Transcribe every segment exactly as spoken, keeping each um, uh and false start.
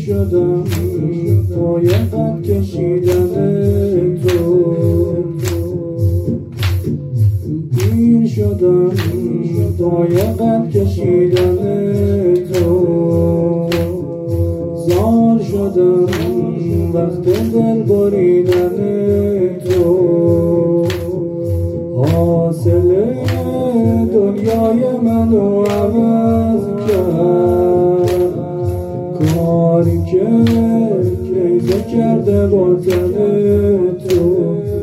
شدم پای قد کشیدن تو، پیر شدم پای قد کشیدن تو، زار شدم وقت دل بریدن تو، حاصل دنیای منو عوض کرد، کاری که لیزه کرده با تن تو،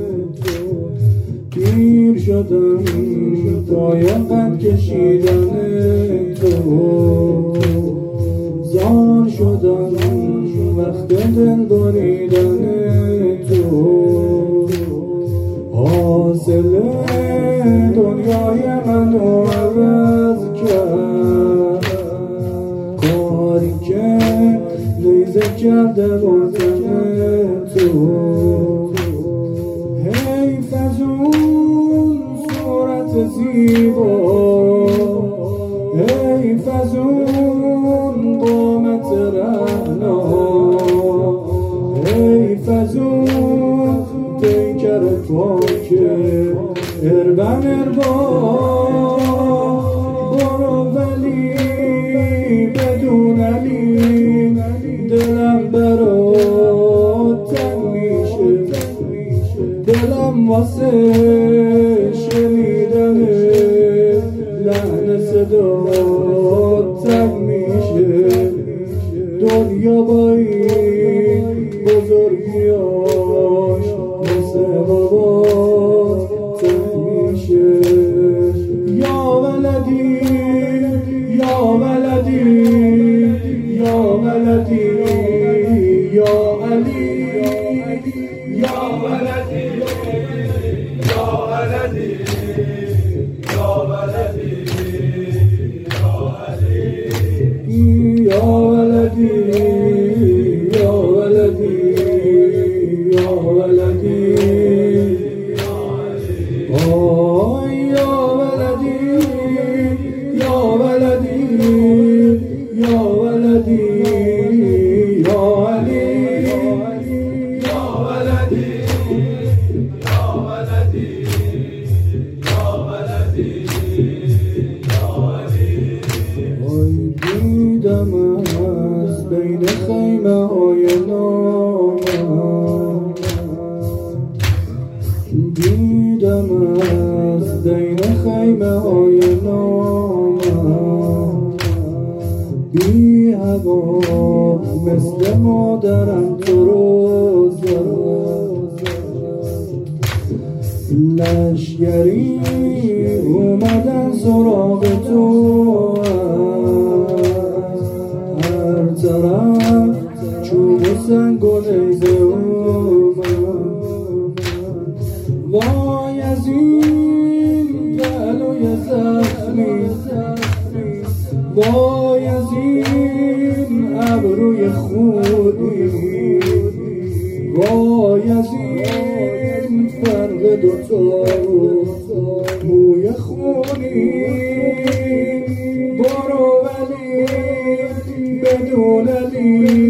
پیر شدم پای قد کشیدن تو، زار شدم وقت دل بریدن تو، حاصل دنیای منو عوض کرد، کاری که لیزه کرده با تن تو، حیف از اون صورت زیبا، حیف از اون قامت رعنا، حیف از اون پیکر پاکه اربن اربا، برو ولی بدون علی دلم برات تنگ میشه، دلم واسه شنیدن لحن صدات تنگ میشه، دنیا با این بزرگیاش مثل بابات تنگ میشه، یا ولدی یا ولدی یا ولدی یا علی، یا ولدی یا ولدی یا ولدی یا علی، یا ولدی یا ولدی یا ولدی آه یا ولدی یا ولدی یا ولدی یا علی، یا ولدی یا ولدی یا ولدی یا علی. آی دیدم از بین خیمه های نامم، دیدم از بین خیمه های نامم، بی هوا مثل مادرم تو رو زد، لشگری اومدن سراغ تو، هر طرف چوب و سنگ و نیزه اومد، وای از این گلوی زخمی، وای از این ابروی خونی، وای از این فرق دوتا موی خونی، برو ولی بدون علی